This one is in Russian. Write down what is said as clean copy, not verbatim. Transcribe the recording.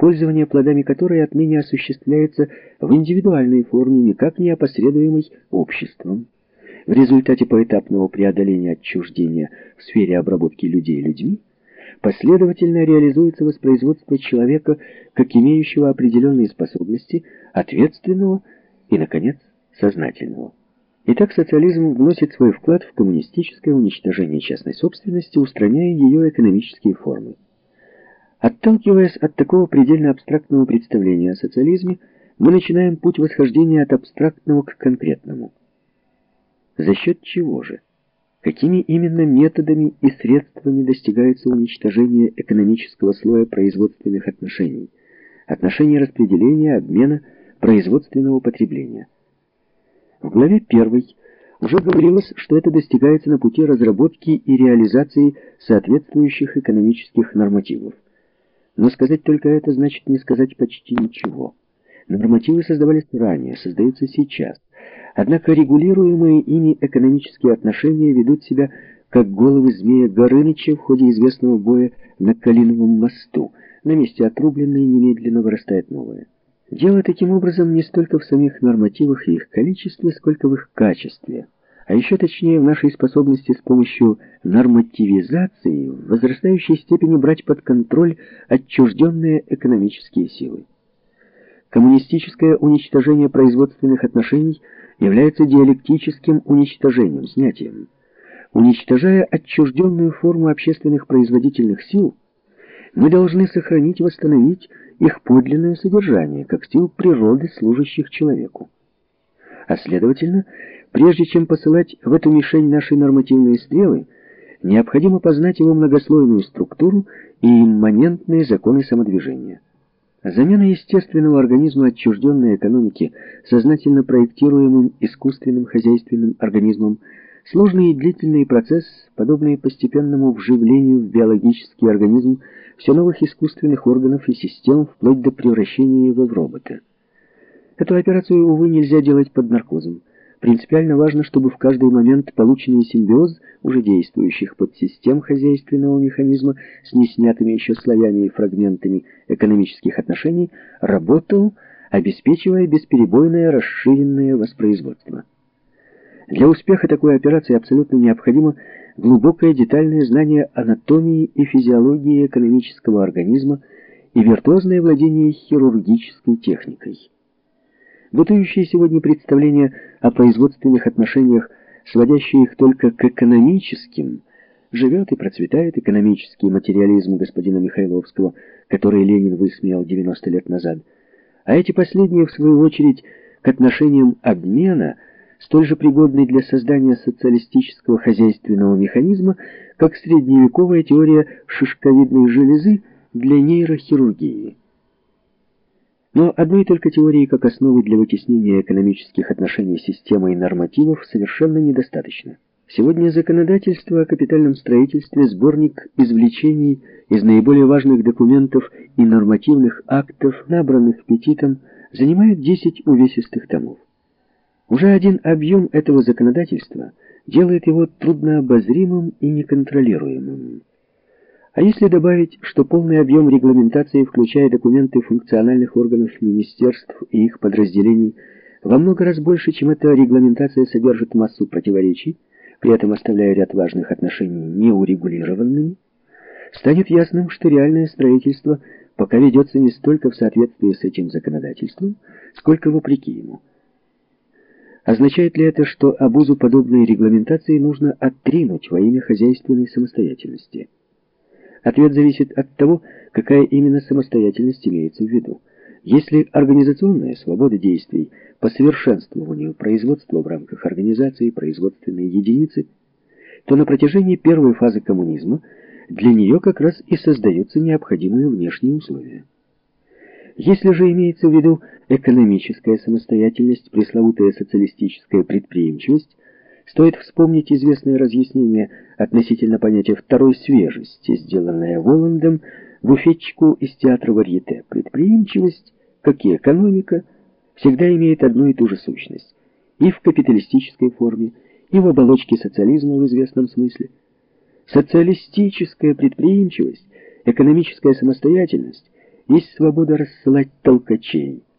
пользование плодами которой отныне осуществляется в индивидуальной форме, никак не опосредуемой обществом. В результате поэтапного преодоления отчуждения в сфере обработки людей людьми последовательно реализуется воспроизводство человека как имеющего определенные способности, ответственного и, наконец, сознательного. Итак, социализм вносит свой вклад в коммунистическое уничтожение частной собственности, устраняя ее экономические формы. Отталкиваясь от такого предельно абстрактного представления о социализме, мы начинаем путь восхождения от абстрактного к конкретному. За счет чего же? Какими именно методами и средствами достигается уничтожение экономического слоя производственных отношений, отношений распределения, обмена, производственного потребления? В главе 1 уже говорилось, что это достигается на пути разработки и реализации соответствующих экономических нормативов. Но сказать только это значит не сказать почти ничего. Нормативы создавались ранее, создаются сейчас. Однако регулируемые ими экономические отношения ведут себя как головы змея Горыныча в ходе известного боя на Калиновом мосту. На месте отрубленной немедленно вырастает новое. Дело таким образом не столько в самих нормативах и их количестве, сколько в их качестве. А еще точнее в нашей способности с помощью нормативизации в возрастающей степени брать под контроль отчужденные экономические силы. Коммунистическое уничтожение производственных отношений является диалектическим уничтожением, снятием. Уничтожая отчужденную форму общественных производительных сил, мы должны сохранить и восстановить их подлинное содержание, как сил природы, служащих человеку. А следовательно, прежде чем посылать в эту мишень наши нормативные стрелы, необходимо познать его многослойную структуру и имманентные законы самодвижения. Замена естественного организма отчужденной экономики сознательно проектируемым искусственным хозяйственным организмом — сложный и длительный процесс, подобный постепенному вживлению в биологический организм все новых искусственных органов и систем, вплоть до превращения его в робота. Эту операцию, увы, нельзя делать под наркозом. Принципиально важно, чтобы в каждый момент полученный симбиоз уже действующих подсистем хозяйственного механизма с неснятыми еще слоями и фрагментами экономических отношений работал, обеспечивая бесперебойное расширенное воспроизводство. Для успеха такой операции абсолютно необходимо глубокое детальное знание анатомии и физиологии экономического организма и виртуозное владение хирургической техникой. Бытующие сегодня представления о производственных отношениях, сводящие их только к экономическим, живет и процветает экономический материализм господина Михайловского, который Ленин высмеял 90 лет назад. А эти последние, в свою очередь, к отношениям обмена, столь же пригодны для создания социалистического хозяйственного механизма, как средневековая теория шишковидной железы для нейрохирургии. Но одной только теории как основы для вытеснения экономических отношений системой нормативов совершенно недостаточно. Сегодня законодательство о капитальном строительстве — сборник извлечений из наиболее важных документов и нормативных актов, набранных Петитом, занимает 10 увесистых томов. Уже один объем этого законодательства делает его труднообозримым и неконтролируемым. А если добавить, что полный объем регламентации, включая документы функциональных органов министерств и их подразделений, во много раз больше, чем эта регламентация содержит массу противоречий, при этом оставляя ряд важных отношений неурегулированными, станет ясным, что реальное строительство пока ведется не столько в соответствии с этим законодательством, сколько вопреки ему. Означает ли это, что обузу подобной регламентации нужно оттринуть во имя хозяйственной самостоятельности? Ответ зависит от того, какая именно самостоятельность имеется в виду. Если организационная свобода действий по совершенствованию производства в рамках организации производственной единицы, то на протяжении первой фазы коммунизма для нее как раз и создаются необходимые внешние условия. Если же имеется в виду экономическая самостоятельность, пресловутая социалистическая предприимчивость, стоит вспомнить известное разъяснение относительно понятия второй свежести, сделанное Воландом буфетчику из театра Варьете. Предприимчивость, как и экономика, всегда имеет одну и ту же сущность. И в капиталистической форме, и в оболочке социализма в известном смысле. Социалистическая предприимчивость, экономическая самостоятельность есть свобода рассылать толкачей,